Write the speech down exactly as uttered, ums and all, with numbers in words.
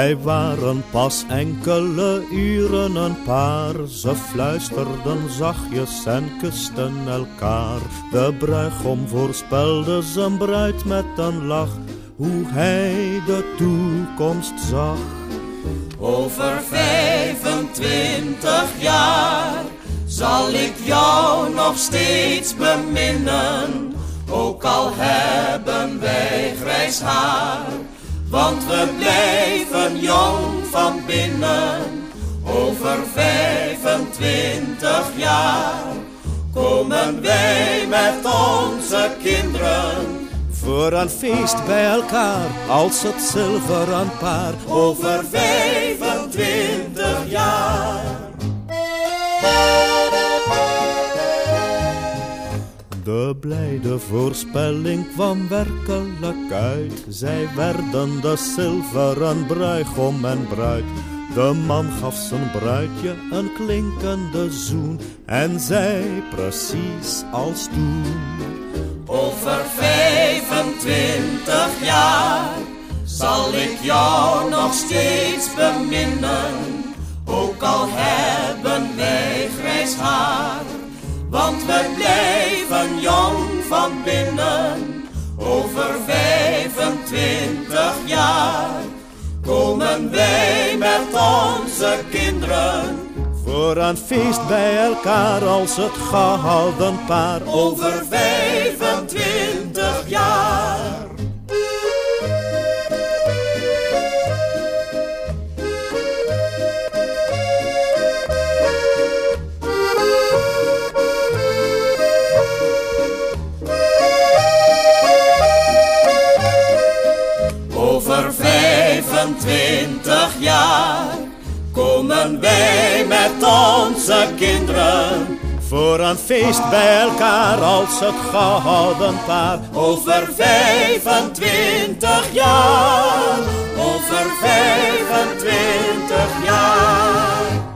Zij waren pas enkele uren een paar. Ze fluisterden zachtjes en kusten elkaar. De bruigom voorspelde zijn bruid met een lach, hoe hij de toekomst zag. Over vijfentwintig jaar zal ik jou nog steeds beminnen, ook al hebben wij grijs haar, want we blijven jong van binnen. Over vijfentwintig jaar komen wij met onze kinderen voor een feest bij elkaar, als het zilveren paar. Over vijfentwintig jaar. De blijde voorspelling kwam werkelijk uit. Zij werden de zilveren bruigom en bruid. De man gaf zijn bruidje een klinkende zoen en zei precies als toen: over vijfentwintig jaar zal ik jou nog steeds beminnen, ook al hebben wij grijs haar, want we blijven jong van binnen. Over vijfentwintig jaar komen wij met onze kinderen voor een feest bij elkaar, als het gehouden paar. Over vijfentwintig jaar. Over vijfentwintig jaar komen wij met onze kinderen voor een feest bij elkaar, als het gehouden paar. Over vijfentwintig jaar, over vijfentwintig jaar.